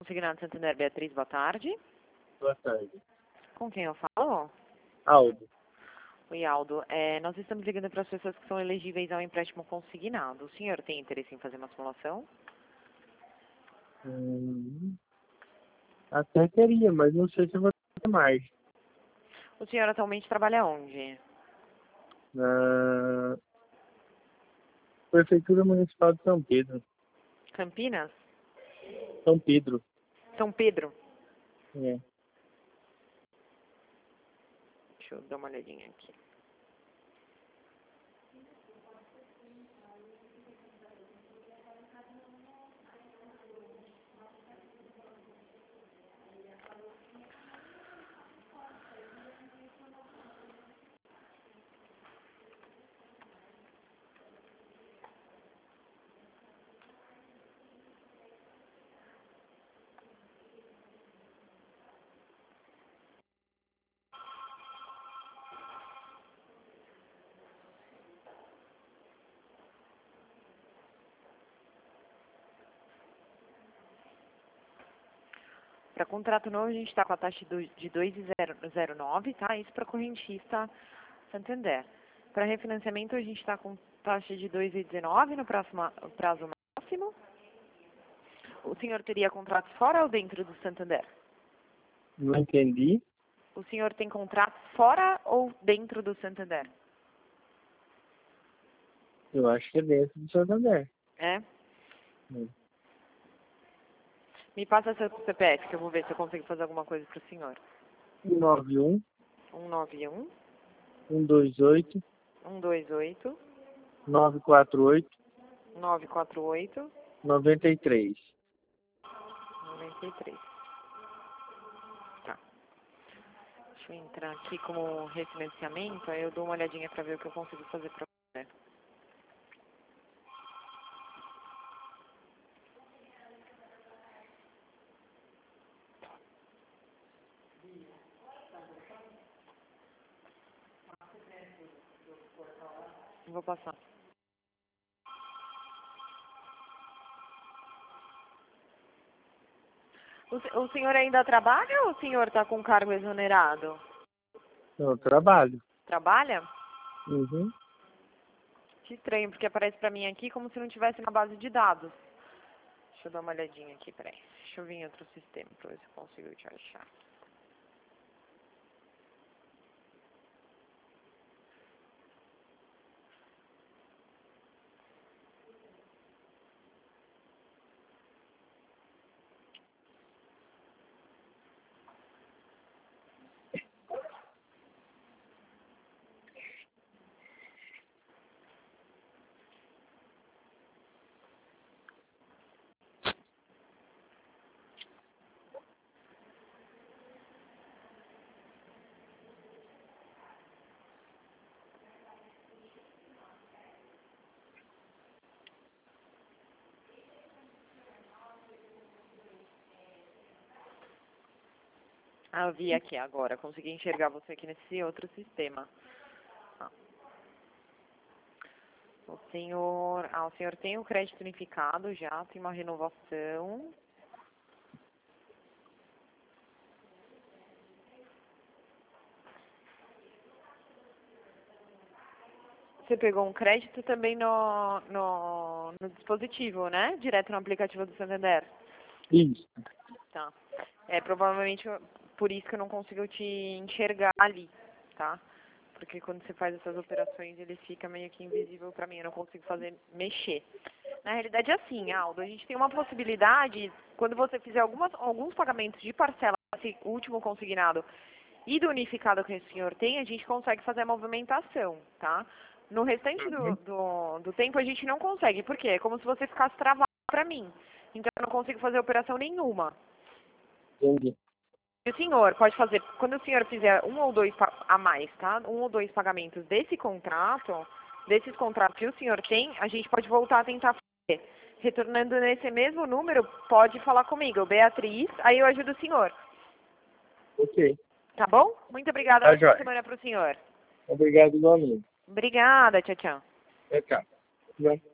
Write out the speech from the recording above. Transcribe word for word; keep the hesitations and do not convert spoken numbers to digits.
Consignado Santander, Beatriz, boa tarde. Boa tarde. Com quem eu falo? Aldo. Oi, Aldo. É, nós estamos ligando para as pessoas que são elegíveis ao empréstimo consignado. O senhor tem interesse em fazer uma simulação? Hum, até queria, mas não sei se eu vou ter mais. O senhor atualmente trabalha onde? Na Prefeitura Municipal de São Pedro. Campinas? São Pedro. São Pedro? É. Deixa eu dar uma olhadinha aqui. Para contrato novo, a gente está com a taxa do- de dois vírgula zero nove, tá? Isso para correntista Santander. Para refinanciamento, a gente está com taxa de dois vírgula dezenove no próximo prazo máximo. O senhor teria contratos fora ou dentro do Santander? Não entendi. O senhor tem contratos fora ou dentro do Santander? Eu acho que é dentro do Santander. É? Hum. Me passa seu C P F, que eu vou ver se eu consigo fazer alguma coisa para o senhor. um nove um, um nove um, um dois oito, um dois oito, nove quatro oito, nove quatro oito, nove três. nove três. Tá. Deixa eu entrar aqui como refinanciamento, aí eu dou uma olhadinha para ver o que eu consigo fazer para você. Vou passar. O, se- o senhor ainda trabalha ou o senhor está com cargo exonerado? Eu trabalho. Trabalha? Uhum. Que estranho, porque aparece para mim aqui como se não tivesse na base de dados. Deixa eu dar uma olhadinha aqui, peraí. Deixa eu vir em outro sistema para ver se eu consigo te achar. Ah, eu vi aqui agora. Consegui enxergar você aqui nesse outro sistema. Ah. O senhor, ah, o senhor tem o crédito unificado já, tem uma renovação. Você pegou um crédito também no, no, no dispositivo, né? Direto no aplicativo do Santander. Isso. Tá. É provavelmente por isso que eu não consigo te enxergar ali, tá? Porque quando você faz essas operações, ele fica meio que invisível para mim, eu não consigo fazer mexer. Na realidade é assim, Aldo, a gente tem uma possibilidade, quando você fizer algumas, alguns pagamentos de parcela, esse último consignado e do unificado que o senhor tem, a gente consegue fazer a movimentação, tá? No restante do, do, do tempo a gente não consegue, por quê? É como se você ficasse travado para mim. Então eu não consigo fazer operação nenhuma. Entendi. E o senhor pode fazer, quando o senhor fizer um ou dois pa- a mais, tá? Um ou dois pagamentos desse contrato, desses contratos que o senhor tem, a gente pode voltar a tentar fazer. Retornando nesse mesmo número, pode falar comigo, Beatriz, aí eu ajudo o senhor. Ok. Tá bom? Muito obrigada, Tá, boa joia. semana para o senhor. Obrigado igualmente. Obrigada, tchau, tchau. Tchau, tchau. Vai.